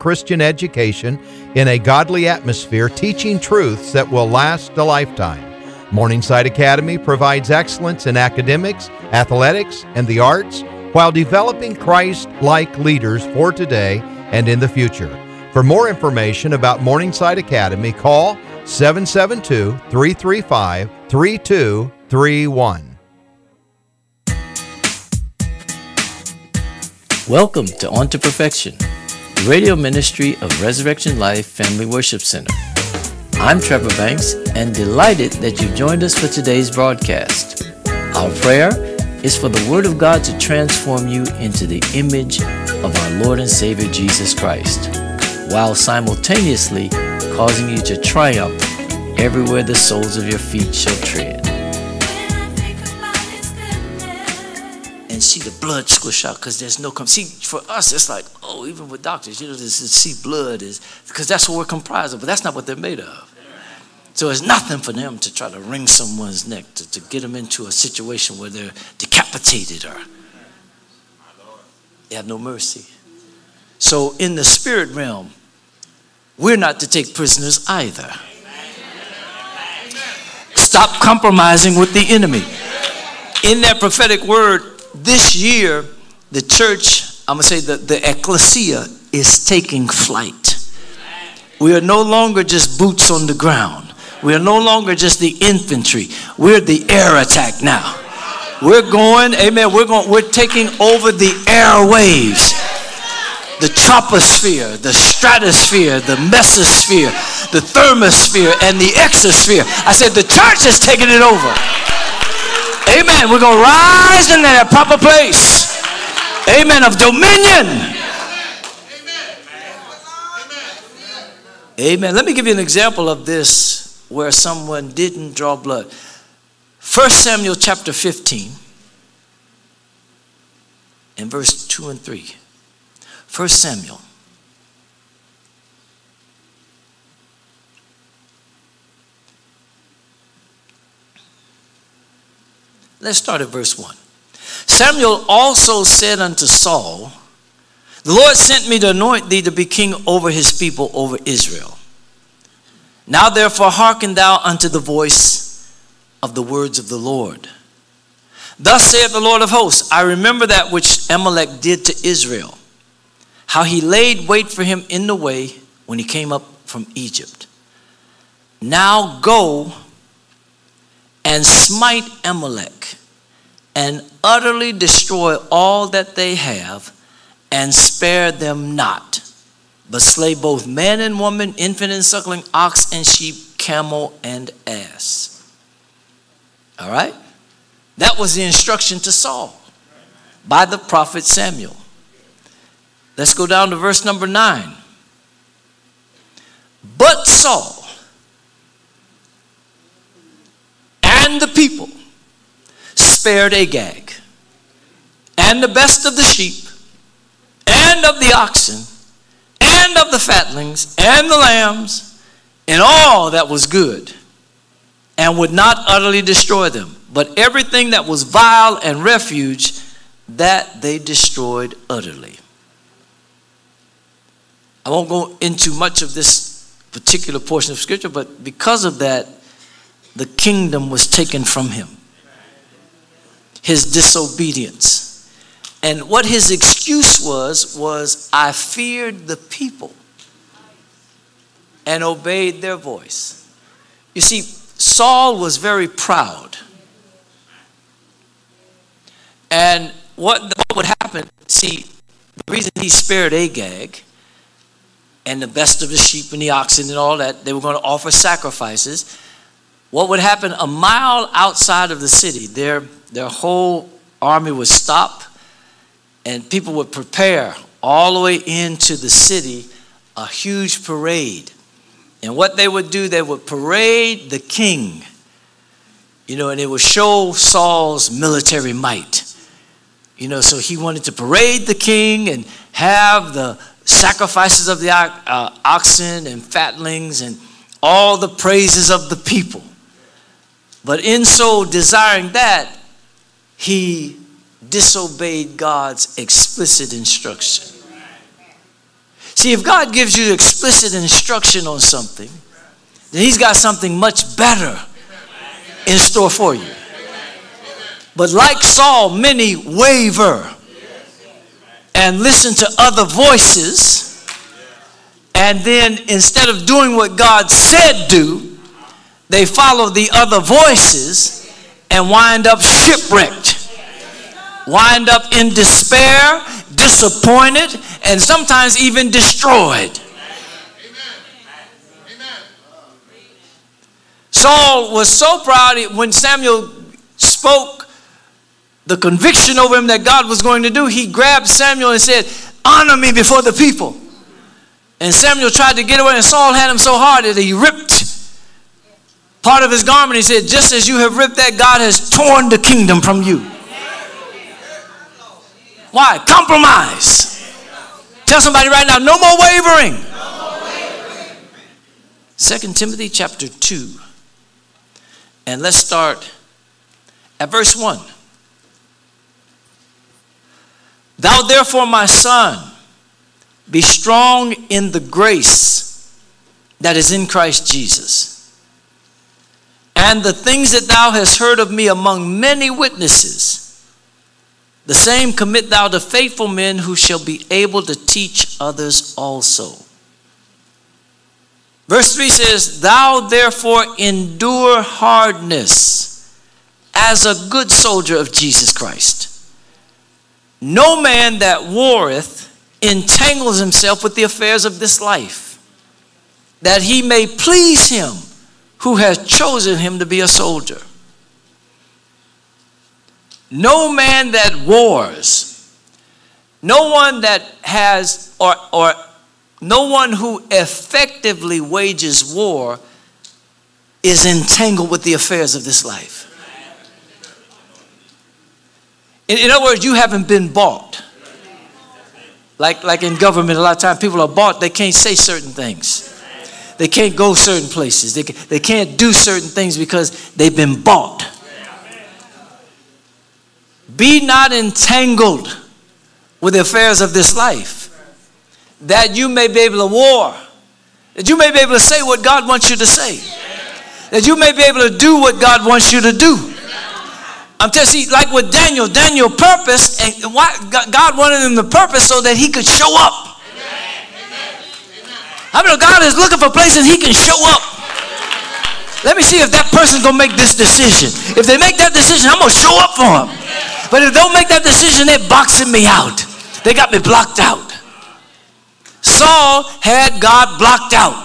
Christian education in a godly atmosphere, teaching truths that will last a lifetime. Morningside Academy provides excellence in academics, athletics, and the arts while developing Christ-like leaders for today and in the future. For more information about Morningside Academy, call 772-335-3231. Welcome to On to Perfection, the radio ministry of Resurrection Life Family Worship Center. I'm Trevor Banks and delighted that you joined us for today's broadcast. Our prayer is for the Word of God to transform you into the image of our Lord and Savior Jesus Christ, while simultaneously causing you to triumph everywhere the soles of your feet shall tread. And see the blood squish out because there's no see, for us it's like, oh, even with doctors, to see blood is because that's what we're comprised of, but that's not what they're made of. So it's nothing for them to try to wring someone's neck, to get them into a situation where they're decapitated or they have no mercy. So in the spirit realm, we're not to take prisoners either. Stop compromising with the enemy. In that prophetic word, this year, the church, I'm going to say the ecclesia is taking flight. We are no longer just boots on the ground. We are no longer just the infantry. We're the air attack now. We're going, amen, we're taking over the airwaves, the troposphere, the stratosphere, the mesosphere, the thermosphere, and the exosphere. I said the church is taking it over. Amen. We're going to rise in that proper place. Amen. Of dominion. Amen. Let me give you an example of this where someone didn't draw blood. 1 Samuel chapter 15 and verse 2 and 3. 1 Samuel. Let's start at verse 1. Samuel also said unto Saul, the Lord sent me to anoint thee to be king over his people, over Israel. Now therefore hearken thou unto the voice of the words of the Lord. Thus saith the Lord of hosts, I remember that which Amalek did to Israel, how he laid wait for him in the way when he came up from Egypt. Now go and smite Amalek and utterly destroy all that they have and spare them not, but slay both man and woman, infant and suckling, ox and sheep, camel and ass. All right? That was the instruction to Saul by the prophet Samuel. Let's go down to verse number 9. But Saul and the people spared Agag, and the best of the sheep, and of the oxen, and of the fatlings, and the lambs, and all that was good, and would not utterly destroy them. But everything that was vile and refuge, that they destroyed utterly. I won't go into much of this particular portion of scripture, but because of that, the kingdom was taken from him. His disobedience. And what his excuse was I feared the people and obeyed their voice. You see, Saul was very proud. And what would happen, see, the reason he spared Agag and the best of the sheep and the oxen and all that, they were going to offer sacrifices. What would happen a mile outside of the city, their whole army would stop and people would prepare all the way into the city a huge parade. And what they would do, they would parade the king, and it would show Saul's military might. So he wanted to parade the king and have the sacrifices of the oxen and fatlings and all the praises of the people. But in so desiring that, he disobeyed God's explicit instruction. See, if God gives you explicit instruction on something, then he's got something much better in store for you. But like Saul, many waver and listen to other voices, and then instead of doing what God said do, they follow the other voices and wind up shipwrecked, wind up in despair, disappointed, and sometimes even destroyed. Saul was so proud when Samuel spoke the conviction over him that God was going to do. He grabbed Samuel and said, honor me before the people. And Samuel tried to get away, and Saul had him so hard that he ripped part of his garment. He said, just as you have ripped that, God has torn the kingdom from you. Why? Compromise. Tell somebody right now, no more wavering. 2 Timothy chapter 2. And let's start at verse 1. Thou therefore, my son, be strong in the grace that is in Christ Jesus. And the things that thou hast heard of me among many witnesses, the same commit thou to faithful men who shall be able to teach others also. Verse 3 says, thou therefore endure hardness as a good soldier of Jesus Christ. No man that warreth entangles himself with the affairs of this life, that he may please him who has chosen him to be a soldier. No man that wars, no one that has, or no one who effectively wages war is entangled with the affairs of this life. In other words, you haven't been bought. Like in government, a lot of times people are bought. They can't say certain things. They can't go certain places. They can't do certain things because they've been bought. Be not entangled with the affairs of this life, that you may be able to war, that you may be able to say what God wants you to say, that you may be able to do what God wants you to do. I'm telling you, like with Daniel purposed, and why God wanted him to purpose so that he could show up. I mean, God is looking for places he can show up. Let me see if that person's going to make this decision. If they make that decision, I'm going to show up for them. But if they don't make that decision, they're boxing me out. They got me blocked out. Saul had God blocked out.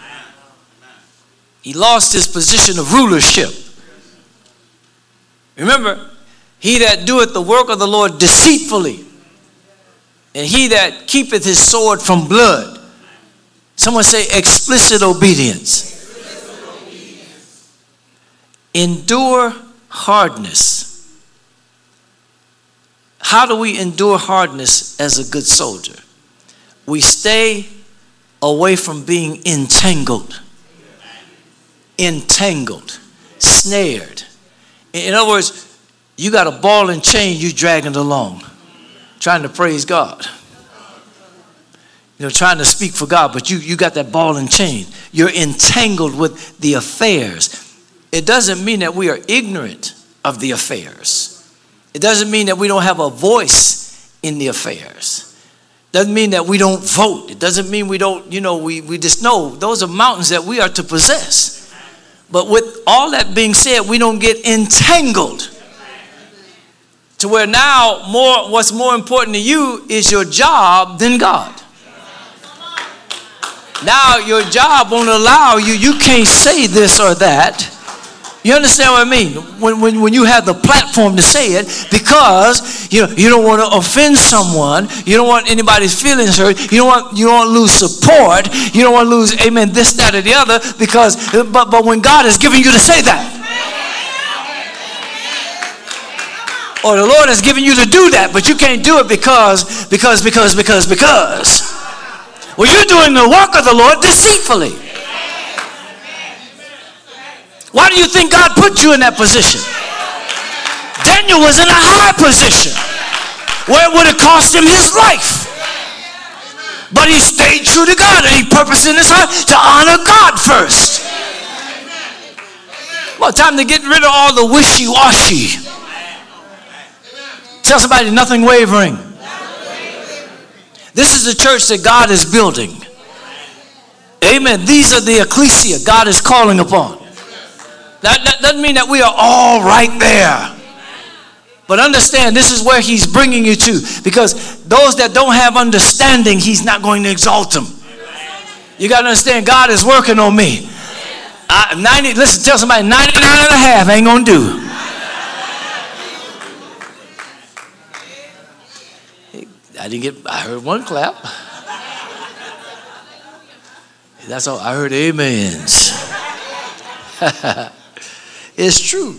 He lost his position of rulership. Remember, he that doeth the work of the Lord deceitfully, and he that keepeth his sword from blood. Someone say explicit obedience. Endure hardness. How do we endure hardness as a good soldier? We stay away from being entangled, snared. In other words, you got a ball and chain you dragging along, trying to praise God. Trying to speak for God, but you got that ball and chain. You're entangled with the affairs. It doesn't mean that we are ignorant of the affairs. It doesn't mean that we don't have a voice in the affairs. It doesn't mean that we don't vote. It doesn't mean we don't, we just know those are mountains that we are to possess. But with all that being said, we don't get entangled to where now what's more important to you is your job than God. Now your job won't allow you can't say this or that. You understand what I mean? When you have the platform to say it, because you don't want to offend someone, you don't want anybody's feelings hurt, you don't want to lose support, you don't want to lose amen this, that, or the other, but when God is giving you to say that, or the Lord has given you to do that, but you can't do it because. Well, you're doing the work of the Lord deceitfully. Why do you think God put you in that position? Daniel was in a high position where it would have cost him his life. But he stayed true to God, and he purposed in his heart to honor God first. Well, time to get rid of all the wishy-washy. Tell somebody, nothing wavering. This is the church that God is building. Amen. These are the ecclesia God is calling upon. That doesn't mean that we are all right there. But understand, this is where he's bringing you to. Because those that don't have understanding, he's not going to exalt them. You got to understand, God is working on me. Listen, tell somebody, 99 and a half ain't going to do. I heard one clap. That's all. I heard amens. It's true.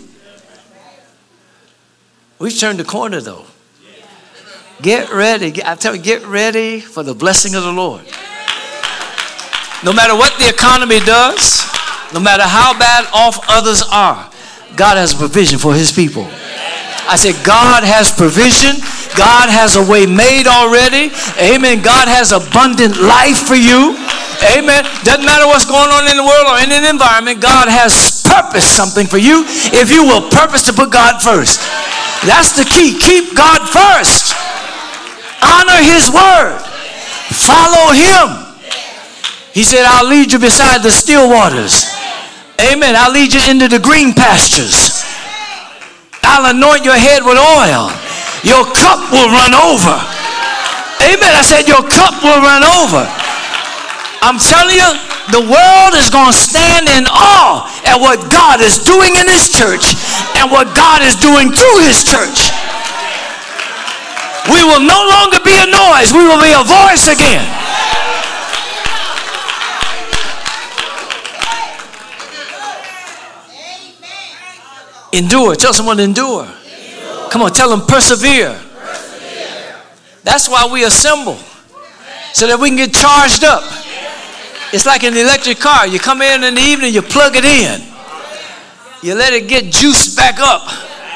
We've turned the corner, though. Get ready. I tell you, get ready for the blessing of the Lord. No matter what the economy does, no matter how bad off others are, God has a provision for his people. I said, God has provision. God has a way made already. Amen. God has abundant life for you. Amen. Doesn't matter what's going on in the world or in an environment, God has purposed something for you if you will purpose to put God first. That's the key. Keep God first. Honor his word. Follow him. He said, I'll lead you beside the still waters. Amen. I'll lead you into the green pastures. I'll anoint your head with oil. Your cup will run over. Amen. I said your cup will run over. I'm telling you, the world is going to stand in awe at what God is doing in his church and what God is doing through his church. We will no longer be a noise. We will be a voice again. Endure. Tell someone endure. Come on, tell them persevere. That's why we assemble, so that we can get charged up. It's like an electric car. You come in the evening, you plug it in. You let it get juiced back up.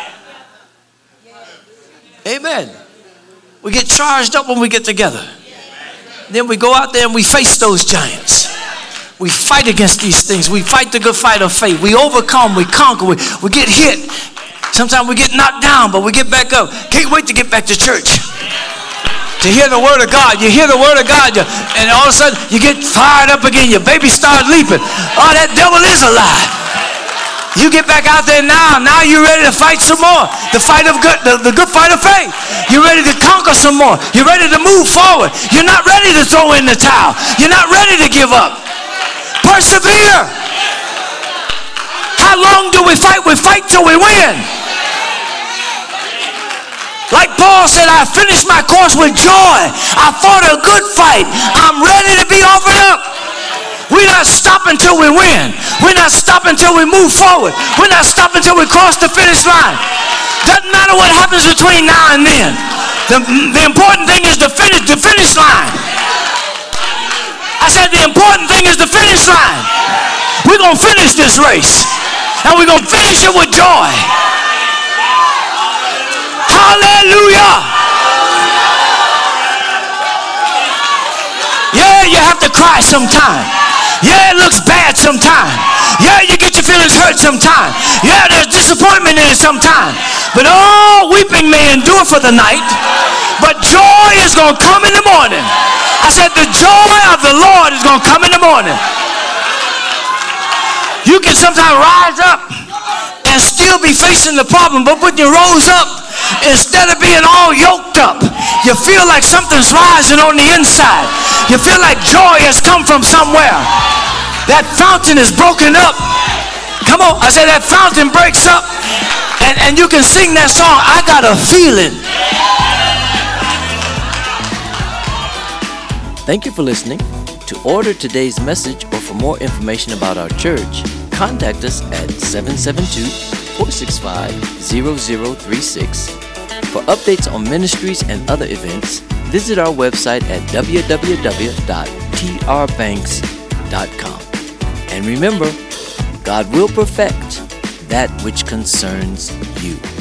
Amen. We get charged up when we get together. Then we go out there and we face those giants. We fight against these things. We fight the good fight of faith. We overcome. We conquer. We get hit. Sometimes we get knocked down, but we get back up. Can't wait to get back to church. To hear the word of God. You hear the word of God, and all of a sudden you get fired up again. Your baby starts leaping. Oh, that devil is alive. You get back out there now. Now you're ready to fight some more. The fight of good, the good fight of faith. You're ready to conquer some more. You're ready to move forward. You're not ready to throw in the towel. You're not ready to give up. Persevere. How long do we fight? We fight till we win. Like Paul said, I finished my course with joy. I fought a good fight. I'm ready to be offered up. We're not stopping until we win. We're not stopping until we move forward. We're not stopping until we cross the finish line. Doesn't matter what happens between now and then. The important thing is the finish line. I said the important thing is the finish line. We're going to finish this race. And we're going to finish it with joy. Hallelujah. Yeah, you have to cry sometime. Yeah, it looks bad sometime. Yeah, you get your feelings hurt sometime. Yeah, there's disappointment in it sometime. But oh, weeping may endure for the night, but joy is going to come in the morning. I said the joy of the Lord is going to come in the morning. You can sometimes rise up and still be facing the problem, but when you rose up, instead of being all yoked up, you feel like something's rising on the inside. You feel like joy has come from somewhere. That fountain is broken up. Come on, I said that fountain breaks up, and you can sing that song, I got a feeling. Thank you for listening. To order today's message or for more information about our church, contact us at 772-465-0036. For updates on ministries and other events, visit our website at www.trbanks.com. And remember, God will perfect that which concerns you.